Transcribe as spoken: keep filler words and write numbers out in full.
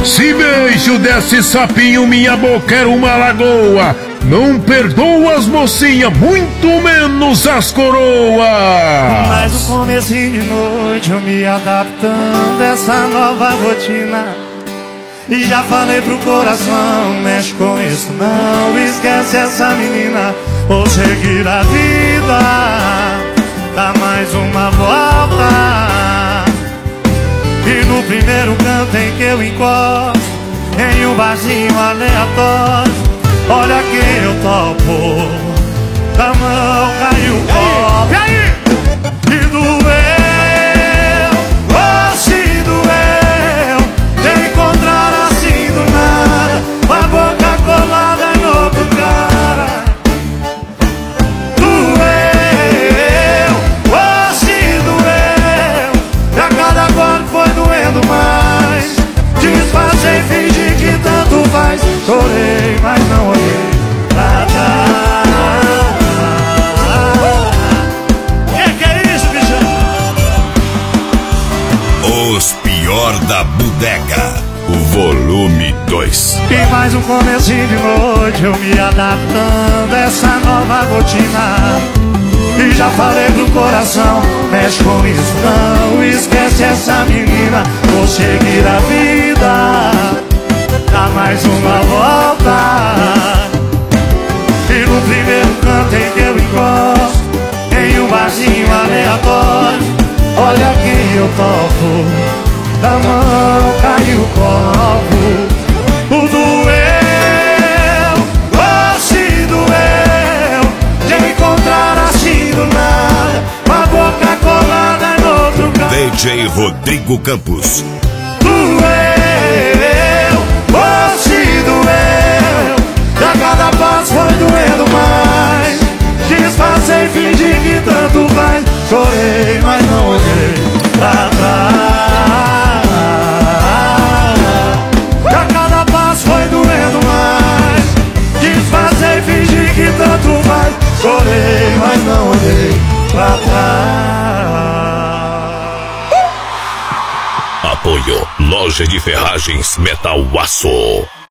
Se beijo desse sapinho, minha boca era uma lagoa. Não perdoo as mocinhas, muito menos as coroas. Mas no comecinho de noite eu me adaptando a essa nova rotina. E já falei pro coração, mexe com isso não, esquece essa menina, vou seguir a vida, dá mais uma volta. E no primeiro canto em que eu encosto, em um barzinho aleatório, olha quem eu topo, da mão caiu o copo. E aí? E doeu, oh se doeu, de encontrar assim do nada, uma boca colada em outro cara. Doeu, oh se doeu, e a cada golpe foi doendo mais. Disfarcei, fingi que tanto faz, chorei, mas não olhei pra trás. Que que é isso, bichão? Os pior da bodega, o volume dois. E mais um comecinho de noite, eu me adaptando a essa nova rotina. E já falei pro coração, mexe com isso não, esquece essa menina, vou seguir a vida, dá mais uma volta. E no primeiro canto em que eu encosto, em um barzinho aleatório, olha quem eu topo, da mão caiu o copo. O doeu, oh se doeu, de encontrar assim do nada, uma boca colada em outro canto. D J Rodrigo Campos. Doeu, oh se doeu, e a cada passo foi doendo mais. Disfarcei, fingi que tanto faz, chorei, mas não olhei pra trás. E a cada passo foi doendo mais. Disfarcei, fingi que tanto faz, chorei, mas não olhei pra trás. Apoio Loja de Ferragens Metal Aço.